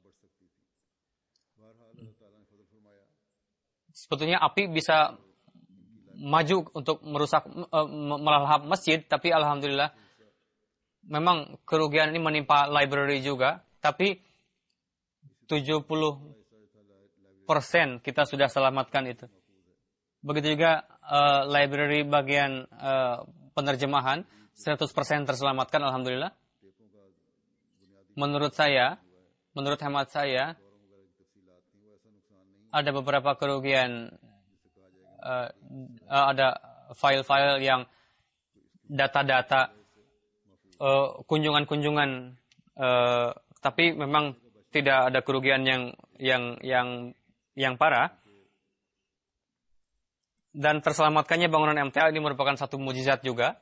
Sebetulnya api bisa maju untuk merusak, melahap masjid, tapi alhamdulillah memang kerugian ini menimpa library juga, tapi tujuh puluh persen kita sudah selamatkan itu. Begitu juga uh, library bagian uh, penerjemahan, seratus persen terselamatkan alhamdulillah. Menurut saya, menurut hemat saya, ada beberapa kerugian, uh, uh, ada file-file yang data-data, uh, kunjungan-kunjungan, uh, tapi memang tidak ada kerugian yang yang yang yang parah. Dan terselamatkannya bangunan M T A ini merupakan satu mukjizat juga,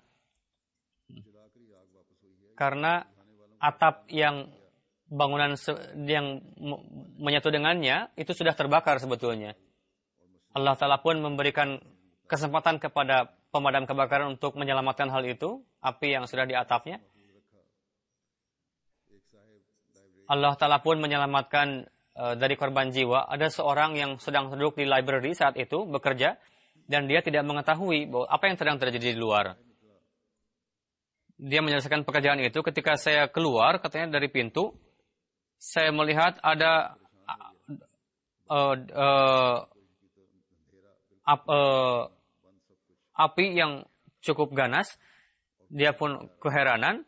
karena atap yang bangunan yang menyatu dengannya itu sudah terbakar sebetulnya. Allah Ta'ala pun memberikan kesempatan kepada pemadam kebakaran untuk menyelamatkan hal itu, api yang sudah di atapnya. Allah Ta'ala pun menyelamatkan uh, dari korban jiwa. Ada seorang yang sedang duduk di library saat itu bekerja, dan dia tidak mengetahui bahwa apa yang sedang terjadi di luar. Dia menyelesaikan pekerjaan itu. Ketika saya keluar, katanya dari pintu, saya melihat ada uh, uh, ap, uh, api yang cukup ganas. Dia pun keheranan.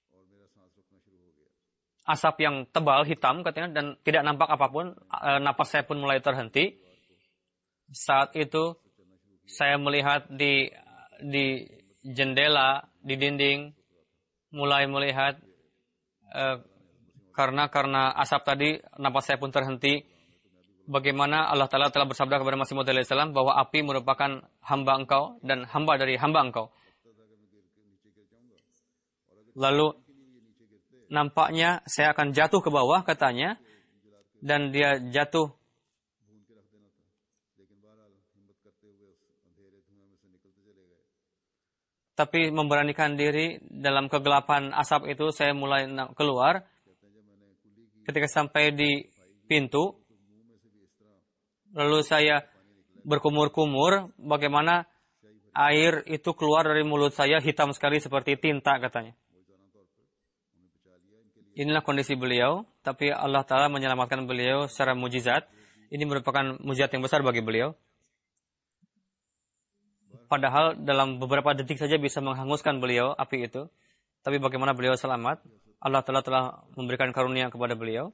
Asap yang tebal, hitam katanya, dan tidak nampak apapun. Uh, napas saya pun mulai terhenti. Saat itu, saya melihat di di jendela, di dinding, mulai melihat uh, karena karena asap tadi, napas saya pun terhenti. Bagaimana Allah Ta'ala telah bersabda kepada Masih Maud alaihi salam bahwa api merupakan hamba engkau dan hamba dari hamba engkau. Lalu nampaknya saya akan jatuh ke bawah, katanya. Dan dia jatuh. Tapi memberanikan diri dalam kegelapan asap itu, saya mulai keluar. Ketika sampai di pintu, lalu saya berkumur-kumur, bagaimana air itu keluar dari mulut saya hitam sekali seperti tinta, katanya. Inilah kondisi beliau, tapi Allah Ta'ala menyelamatkan beliau secara mujizat. Ini merupakan mujizat yang besar bagi beliau. Padahal dalam beberapa detik saja bisa menghanguskan beliau api itu. Tapi bagaimana beliau selamat? Allah Ta'ala telah memberikan karunia kepada beliau.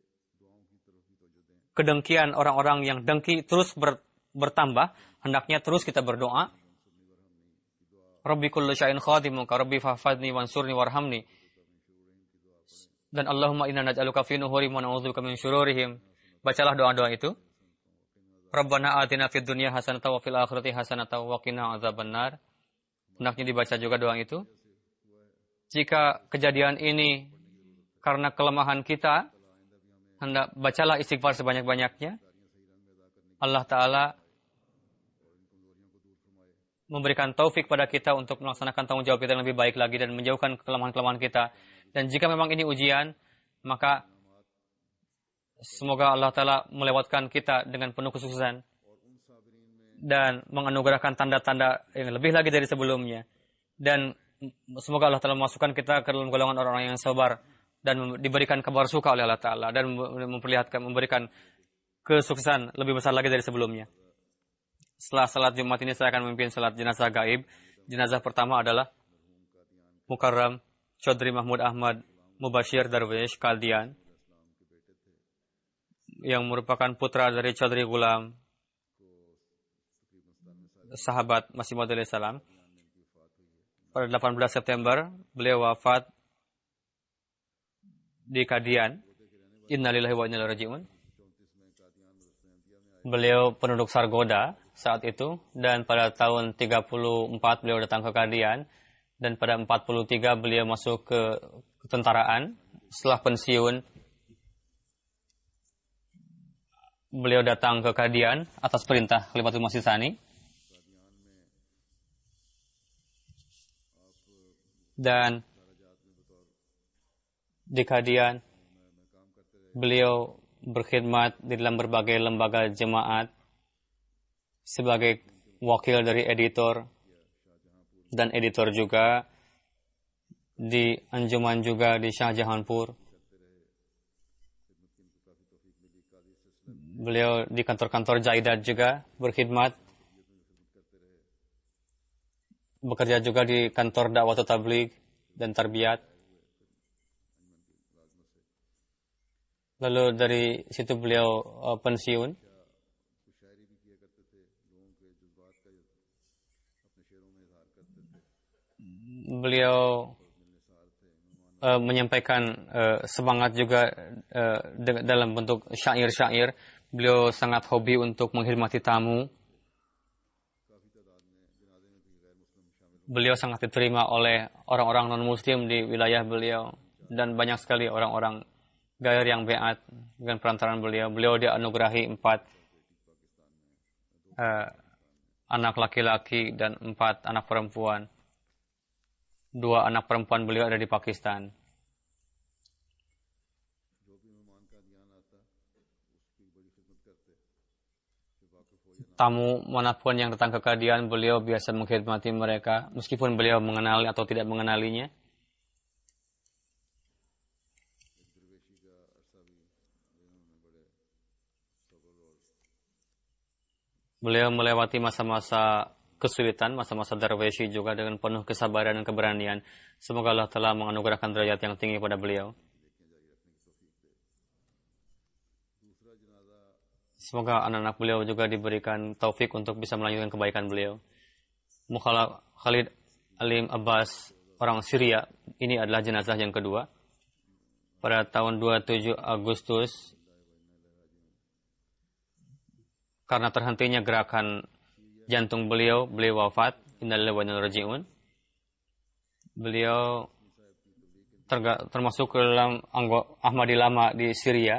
Kedengkian orang-orang yang dengki terus ber, bertambah. Hendaknya terus kita berdoa. Rabbi kullu syai'in khadimuka, Rabbi fahfadni wansurni warhamni. Dan Allahumma inna naj'aluka fi nuhurihim wa na'udzubika min syururihim. Bacalah doa-doa itu. Rabbana atina fid dunya hasanatan wa fil akhirati hasanatan wa qina adzabannar. Hendaknya dibaca juga doa itu. Jika kejadian ini karena kelemahan kita, hendak bacalah istighfar sebanyak-banyaknya. Allah Ta'ala memberikan taufik pada kita untuk melaksanakan tanggung jawab kita yang lebih baik lagi dan menjauhkan kelemahan-kelemahan kita. Dan jika memang ini ujian, maka semoga Allah Ta'ala melewatkan kita dengan penuh kesuksesan dan menganugerahkan tanda-tanda yang lebih lagi dari sebelumnya. Dan semoga Allah Ta'ala memasukkan kita ke dalam golongan orang-orang yang sabar dan diberikan kabar suka oleh Allah Ta'ala dan memperlihatkan, memberikan kesuksesan lebih besar lagi dari sebelumnya. Setelah salat Jumat ini saya akan memimpin salat jenazah gaib. Jenazah pertama adalah Mukarram Chaudhry Mahmud Ahmad Mubashir Darwish Kaldian, yang merupakan putra dari Chaudhry Ghulam, sahabat Masih Maud alaihi salam. Pada delapan belas September, beliau wafat di Kadian. Innalillahi wa inna ilaihi raji'un. Beliau penduduk Sargoda saat itu, dan pada tahun tiga puluh empat beliau datang ke Kadian, dan pada empat puluh tiga beliau masuk ke ketentaraan. Setelah pensiun, beliau datang ke Kadian atas perintah Khalifatul Masih Tsani. Dan di Kadian, beliau berkhidmat di dalam berbagai lembaga jemaat sebagai wakil dari editor dan editor juga di Anjuman juga di Shah Jahanpur. Beliau di kantor-kantor Jaidat juga berkhidmat. Bekerja juga di kantor dakwah tabligh dan tarbiyat. Lalu dari situ beliau uh, pensiun. Beliau uh, menyampaikan uh, semangat juga uh, dalam bentuk syair-syair. Beliau sangat hobi untuk menghormati tamu. Beliau sangat diterima oleh orang-orang non-muslim di wilayah beliau. Dan banyak sekali orang-orang gair yang beat dengan perantaraan beliau. Beliau dianugerahi empat uh, anak laki-laki dan empat anak perempuan. Dua anak perempuan beliau ada di Pakistan. Tamu manapun yang datang ke Kadian, beliau biasa mengkhidmati mereka, meskipun beliau mengenali atau tidak mengenalinya. Beliau melewati masa-masa kesulitan, masa-masa darweshi juga dengan penuh kesabaran dan keberanian. Semoga Allah telah menganugerahkan derajat yang tinggi pada beliau. Semoga anak-anak beliau juga diberikan taufik untuk bisa melanjutkan kebaikan beliau. Mukhalaf Khalid Alim Abbas, orang Syria, ini adalah jenazah yang kedua. Pada tahun dua puluh tujuh Agustus, karena terhentinya gerakan jantung beliau, beliau wafat. Innalillahi wa inna ilaihi raji'un. Beliau terga, termasuk ke dalam anggota Ahmadi lama di Syria.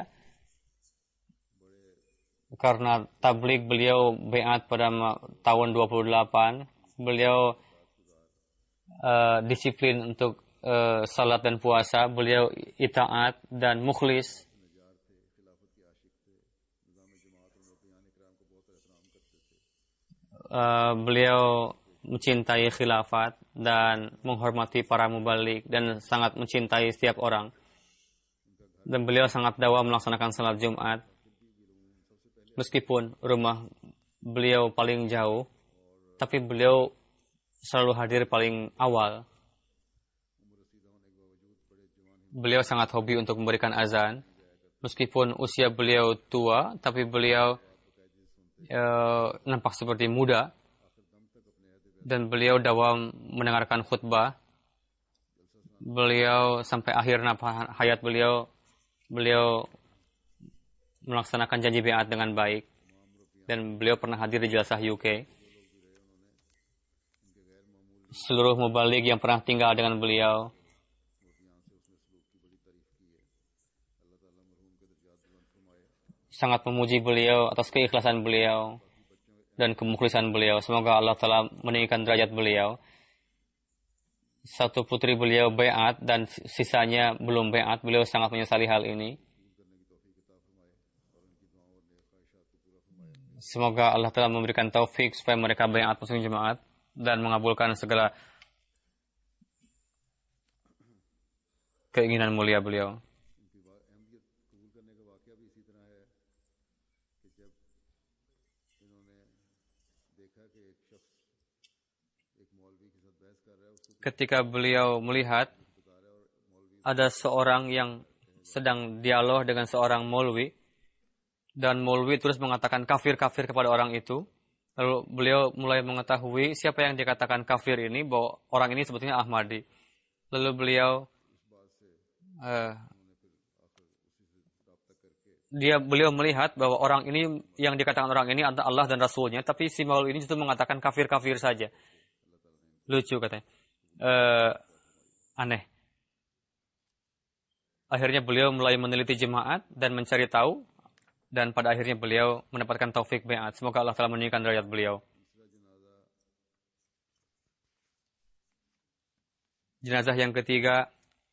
Karena tabligh beliau baiat pada tahun dua puluh delapan, beliau uh, disiplin untuk uh, salat dan puasa, beliau itaat dan mukhlis. Uh, beliau mencintai khilafat dan menghormati para mubalik dan sangat mencintai setiap orang. Dan beliau sangat dawam melaksanakan salat Jumat. Meskipun rumah beliau paling jauh, tapi beliau selalu hadir paling awal. Beliau sangat hobi untuk memberikan azan. Meskipun usia beliau tua, tapi beliau uh, nampak seperti muda. Dan beliau dawam mendengarkan khutbah. Beliau sampai akhir nafas hayat beliau, beliau melaksanakan janji baiat dengan baik. Dan beliau pernah hadir di Jalsah U K. Seluruh mubalik yang pernah tinggal dengan beliau sangat memuji beliau atas keikhlasan beliau dan kemukhlisan beliau. Semoga Allah Ta'ala meninggikan derajat beliau. Satu putri beliau baiat dan sisanya belum baiat. Beliau sangat menyesali hal ini. Semoga Allah Ta'ala memberikan taufik supaya mereka baiat muslim jemaat dan mengabulkan segala keinginan mulia beliau. Ketika beliau melihat ada seorang yang sedang dialog dengan seorang maulwi, dan maulwi terus mengatakan kafir-kafir kepada orang itu, lalu beliau mulai mengetahui siapa yang dikatakan kafir ini, bahwa orang ini sebetulnya Ahmadi. Lalu beliau uh, dia beliau melihat bahwa orang ini yang dikatakan orang ini antara Allah dan Rasulnya, tapi si maulwi ini justru mengatakan kafir-kafir saja. Lucu katanya. Uh, aneh. Akhirnya beliau mulai meneliti jemaat dan mencari tahu, dan pada akhirnya beliau mendapatkan taufik baiat. Semoga Allah telah meninggikan derajat beliau. Jenazah yang ketiga,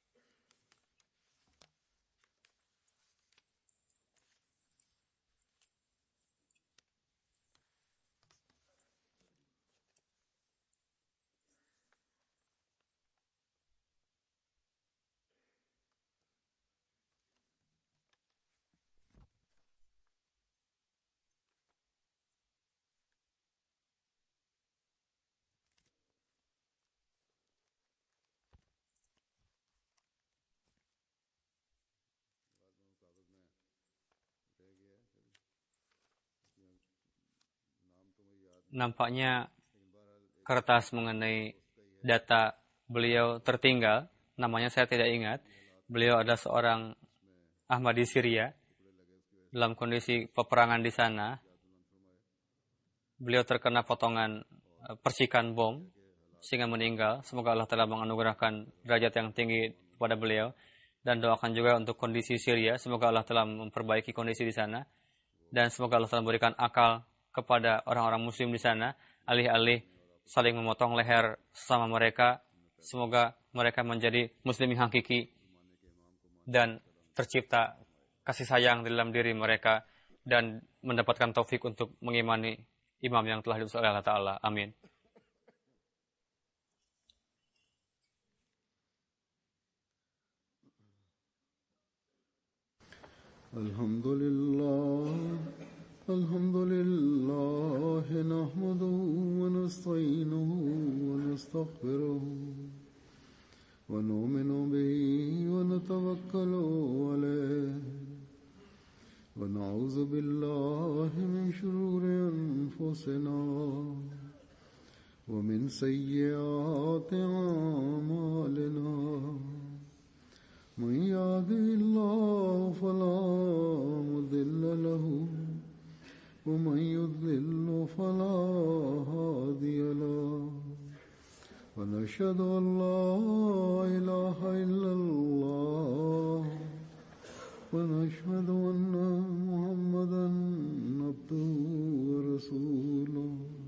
nampaknya kertas mengenai data beliau tertinggal. Namanya saya tidak ingat. Beliau adalah seorang Ahmadi Syria dalam kondisi peperangan di sana. Beliau terkena potongan percikan bom sehingga meninggal. Semoga Allah telah menganugerahkan derajat yang tinggi kepada beliau, dan doakan juga untuk kondisi Syria. Semoga Allah telah memperbaiki kondisi di sana, dan semoga Allah telah memberikan akal kepada orang-orang muslim di sana, alih-alih saling memotong leher sesama mereka. Semoga mereka menjadi muslim yang hakiki dan tercipta kasih sayang di dalam diri mereka, dan mendapatkan taufik untuk mengimani imam yang telah diutus oleh Allah Ta'ala. Amin. Alhamdulillah. الحمد لله نحمده ونستعينه ونستغفره ونؤمن به ونتوكل عليه ونعوذ بالله من شرور أنفسنا ومن سيئات أعمالنا من يهده الله فلا مضل له ومن يضلل فلا هادي له ونشهد أن لا إله إلا الله أشهد أن محمدا عبده ورسوله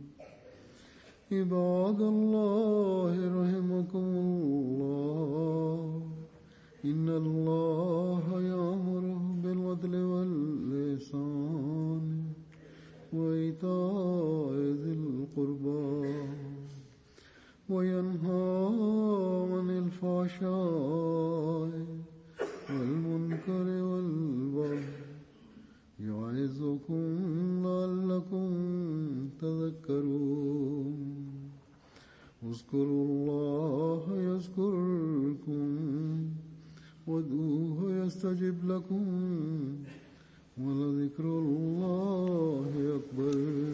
عباد الله رحمكم الله إن الله يأمر بالعدل والإحسان وإيتاء ذي القربى وينهى عن الفحشاء والمنكر والبغي يعظكم لعلكم تذكرون اذكروا الله يذكركم وادعوه يستجب لكم ولذكر الله أكبر.